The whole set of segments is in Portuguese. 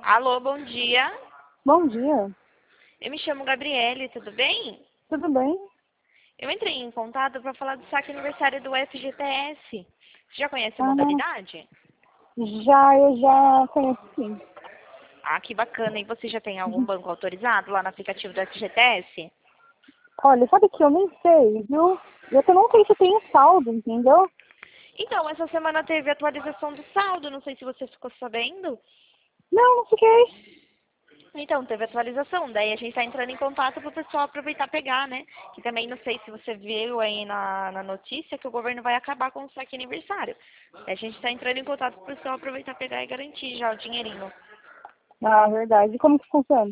Alô, bom dia. Bom dia, Eu me chamo Gabriele, tudo bem? tudo bem? Eu entrei em contato para falar do saque aniversário do FGTS. Você já conhece a Ah, modalidade? eu já conheço sim. Ah, que bacana. E você já tem algum banco autorizado lá no aplicativo do FGTS? Olha, sabe que eu nem sei, viu? Eu também não sei se tem saldo, entendeu? Então, essa semana teve atualização do saldo, não sei se você ficou sabendo. Não, não fiquei. Então, teve atualização, daí a gente está entrando em contato para o pessoal aproveitar e pegar, né? Que também não sei se você viu aí na notícia que o governo vai acabar com o saque aniversário. A gente está entrando em contato para o pessoal aproveitar, pegar e garantir já o dinheirinho. Ah, verdade. E como que funciona?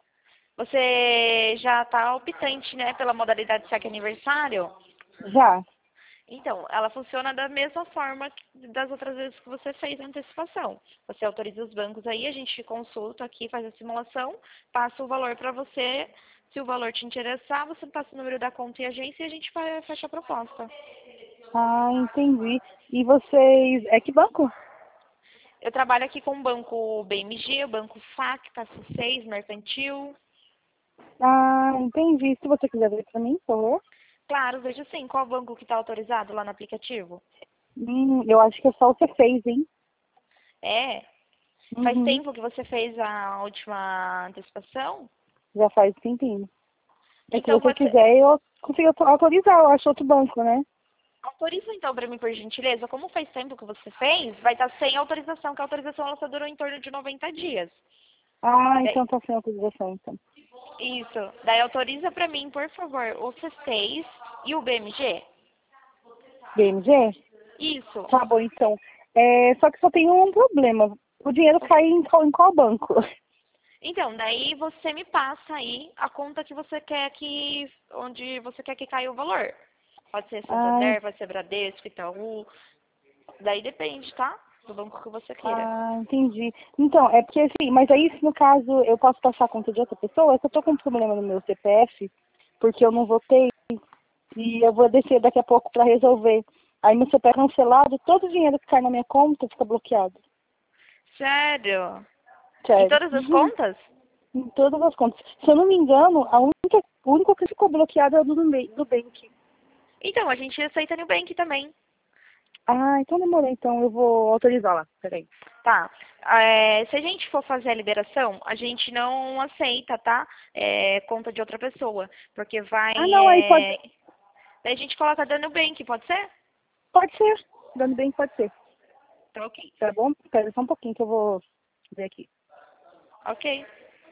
Você já está optante, né, pela modalidade saque aniversário? Já. Então, ela funciona da mesma forma das outras vezes que você fez a antecipação. Você autoriza os bancos aí, a gente consulta aqui, faz a simulação, passa o valor para você. Se o valor te interessar, você passa o número da conta e agência e a gente vai fechar a proposta. Ah, entendi. E vocês, é que banco? Eu trabalho aqui com o banco BMG, o banco Facta, C6, Mercantil. Ah, entendi. Se você quiser ver pra mim, por favor. Claro, veja sim, qual banco que está autorizado lá no aplicativo? Eu acho que é só o C6, hein? É, faz Uhum. tempo que você fez a última antecipação? Já faz tempinho. Mas se Então você você quiser, eu consigo autorizar, eu acho outro banco, né? autoriza então para mim, por gentileza. Como faz tempo que você fez, vai estar sem autorização, que a autorização ela só durou em torno de 90 dias. Ah, É, então tá sem autorização, então. isso. Daí autoriza para mim, por favor, o C6 e o BMG. BMG? Isso. Tá bom, então. Só que só tem um problema. O dinheiro cai em qual banco? Então, daí você me passa aí a conta que você quer que, onde você quer que caia o valor. Pode ser Ai, Santander, pode ser Bradesco, Itaú. Daí depende, tá? Do banco que você queira. entendi. Então, é porque assim, mas aí se no caso eu posso passar a conta de outra pessoa, é que eu tô com um problema no meu CPF, porque eu não votei e eu vou descer daqui a pouco pra resolver. Aí meu CPF é cancelado, todo o dinheiro que cai na minha conta fica bloqueado. Sério? Em Sério. todas as contas? Em todas as contas. Se eu não me engano, o único que ficou bloqueado é o do Nubank. Então, a gente aceita Nubank também. Ah, então demorou. Então eu vou autorizar lá. Peraí. Tá. Se a gente for fazer a liberação, a gente não aceita, tá? Conta de outra pessoa. Porque vai. Ah, não, aí pode, Daí a gente coloca da Nubank, pode ser? pode ser. Dando bem, pode ser. Tá ok. Tá bom? Espera só um pouquinho que eu vou ver aqui. Ok.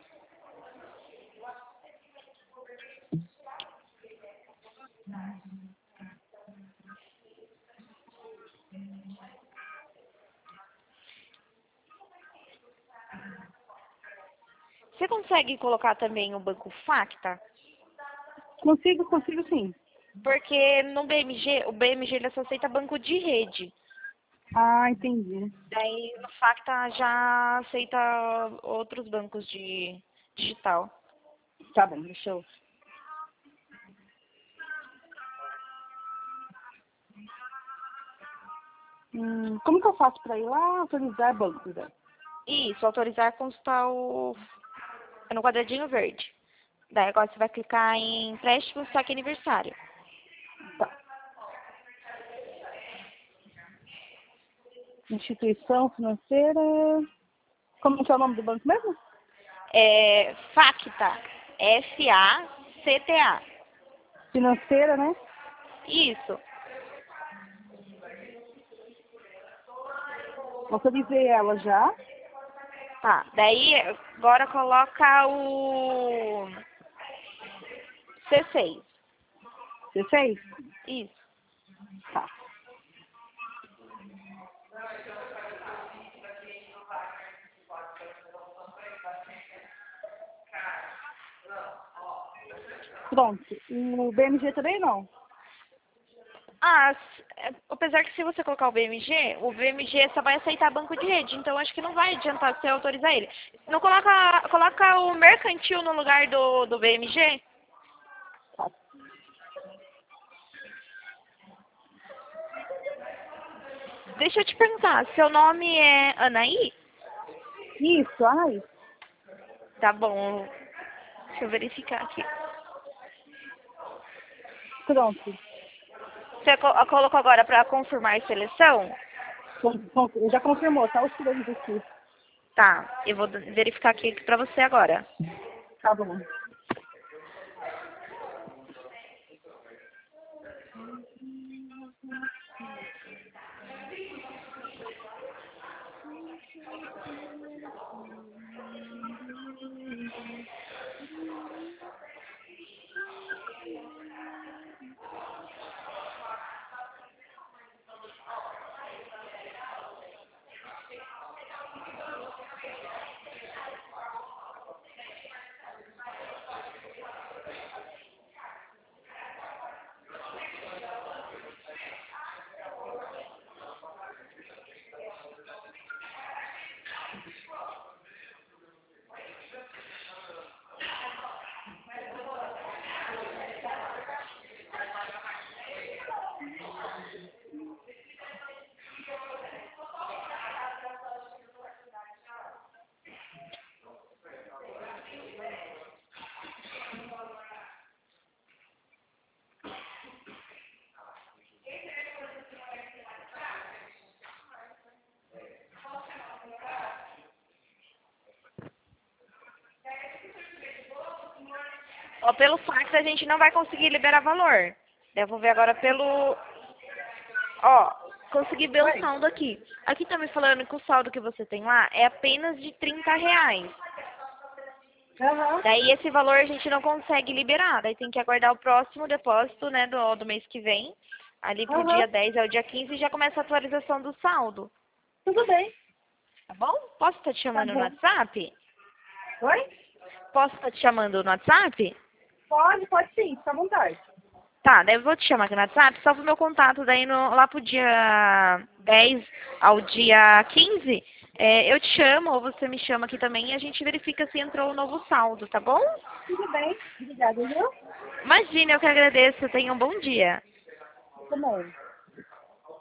Você consegue colocar também o banco Facta? Consigo sim. Porque no BMG, o BMG ele só aceita banco de rede. Ah, entendi. Daí no Facta já aceita outros bancos de digital. Tá bom, deixa eu. Como que eu faço pra ir lá autorizar banco, né? Isso, autorizar consultar o. É no quadradinho verde. Daí agora você vai clicar em empréstimo saque aniversário. Tá. Instituição financeira. Como que é o nome do banco mesmo? É Facta. Facta. Financeira, né? Isso. Autorizei ela já. Tá. Daí agora coloca o C6. Você fez? Isso. Tá. Pronto. O BMG também não? Apesar que se você colocar o BMG só vai aceitar banco de rede, então acho que não vai adiantar você autorizar ele. Não coloca o mercantil no lugar do BMG? Tá. Deixa eu te perguntar, seu nome é Anaí? Isso, ai. Tá bom. Deixa eu verificar aqui. Pronto. Você colocou agora para confirmar a seleção? Já confirmou, tá os três aqui. Tá, eu vou verificar aqui para você agora. Tá bom. Ó, pelo fax a gente não vai conseguir liberar valor. Eu vou ver agora pelo... Ó, consegui ver o saldo aqui. Aqui tá me falando que o saldo que você tem lá é apenas de R$ 30. Aham. Daí esse valor a gente não consegue liberar. Daí tem que aguardar o próximo depósito, né, do mês que vem. Ali pro dia 10 ao dia 15 já começa a atualização do saldo. Tudo bem. Tá bom? Posso estar te chamando no WhatsApp? Oi? Posso estar te chamando no WhatsApp? Pode sim, fica à vontade. Tá, daí eu vou te chamar aqui no WhatsApp, salva o meu contato daí lá pro dia 10 ao dia 15. Eu te chamo, ou você me chama aqui também, e a gente verifica se entrou o novo saldo, tá bom? Tudo bem. Obrigada, viu? Imagina, eu que agradeço. Tenha um bom dia. Também.